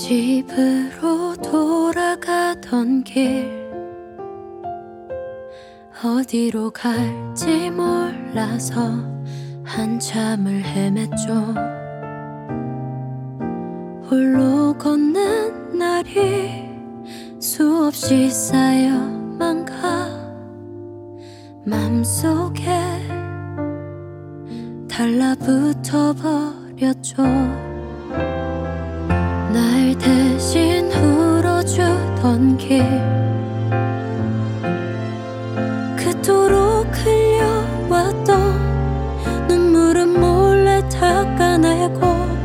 집으로 돌아가던 길, 어디로 갈지 몰라서 한참을 헤맸죠. 홀로 걷는 날이 수없이 쌓여만 가 맘속에 달라붙어 버렸죠. 날 대신 울어주던 길, 그토록 흘려왔던 눈물은 몰래 닦아내고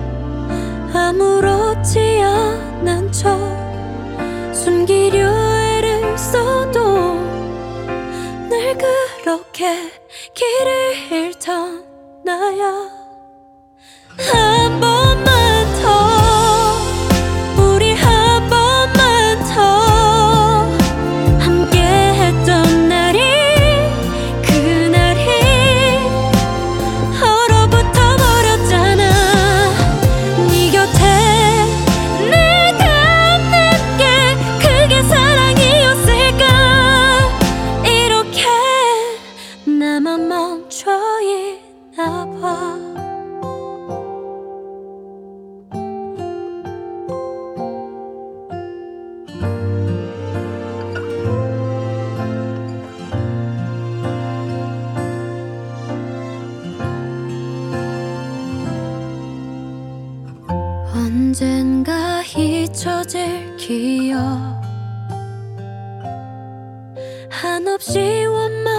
아무렇지 않은 척 숨기려 애를 써도 늘 그렇게 길을 잃던 나야. 한 번만 더, 우리 한 번만 더 함께 했던 날이, 그날이 얼어붙어 버렸잖아. 네 곁에 내가 없는 게 그게 사랑이었을까. 이렇게 나만 멈춰 있나 봐. 언젠가 잊혀질 기억, 한없이 원망